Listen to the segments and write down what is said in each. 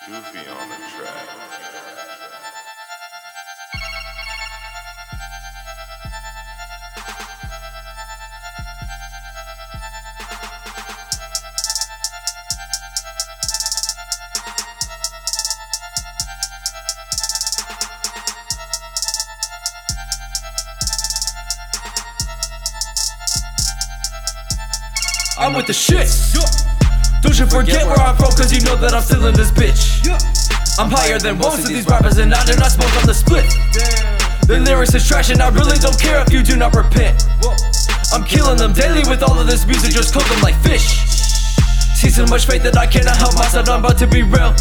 Goofy on the track. I'm with the shits. Don't you forget where I'm from, cause you know that I'm still in this bitch. I'm higher than most of these rappers and I do not smoke on the split. The lyrics is trash and I really don't care if you do not repent. I'm killing them daily with all of this music, just cook them like fish. See so much fate that I cannot help myself, I'm about to be real.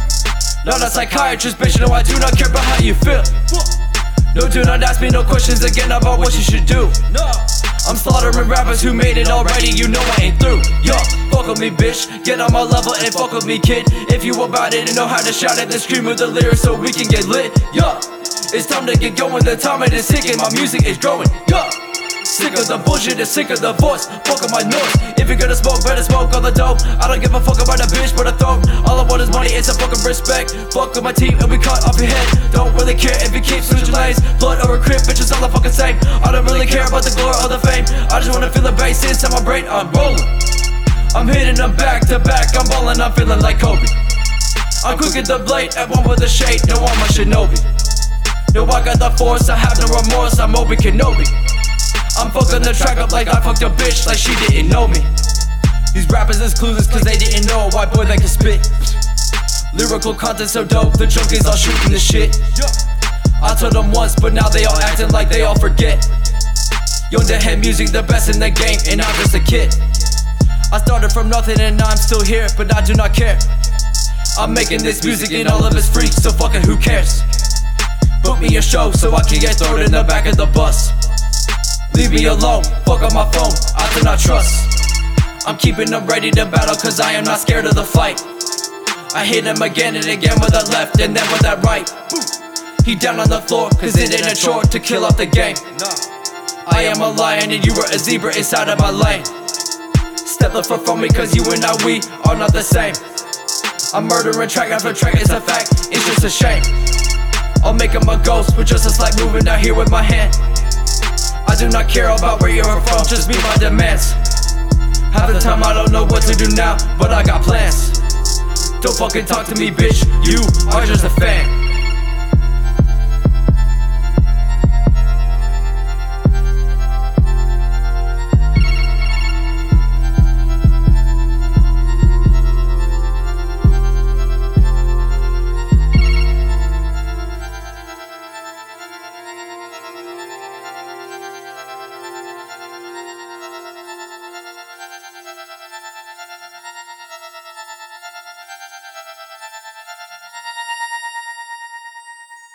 Not a psychiatrist, bitch, no I do not care about how you feel. No, do not ask me no questions again about what you should do. I'm slaughtering rappers who made it already, you know I ain't through. Yo, fuck with me bitch, get on my level and fuck with me kid. If you about it and know how to shout it, then scream with the lyrics so we can get lit. Yo, it's time to get going, the time it is ticking, my music is growing. Yo, sick of the bullshit and sick of the voice, fuck of my noise. If you're gonna smoke, better smoke all the dope. I don't give a fuck about a bitch but a throat. All I want is money, it's a fucking respect. Fuck with my team and we cut off your head. Don't really care if you keep switching lanes. Blood or a crib, bitch, it's all the fucking same. I don't really care about the glory or the fame. I just wanna feel the bass inside my brain, I'm rolling. I'm hitting them back to back, I'm ballin', I'm feeling like Kobe. I'm cooking the blade at one with the shade, no I'm a shinobi. No, I got the force, I have no remorse, I'm Obi Kenobi. I'm fucking the track up like I fucked a bitch, like she didn't know me. These rappers is clueless cause they didn't know a white boy that can spit. Lyrical content so dope, the junkies all shooting the shit. I told them once, but now they all acting like they all forget. Young the head music, the best in the game, and I'm just a kid. I started from nothing and I'm still here, but I do not care. I'm making this music and all of it's free, so fucking who cares? Book me a show so I can get thrown in the back of the bus. Leave me alone, fuck on my phone, I do not trust. I'm keeping them ready to battle cause I am not scared of the fight. I hit him again and again with that left and then with that right. He down on the floor cause it ain't a chore to kill off the game. I am a lion and you were a zebra inside of my lane. Step the fuck from me cause you and I, we are not the same. I'm murdering track after track, it's a fact, it's just a shame. I'll make him a ghost with just a slight movement down here with my hand. I do not care about where you're from, just meet my demands. Half the time I don't know what to do now, but I got plans. Don't fucking talk to me bitch, you are just a fan.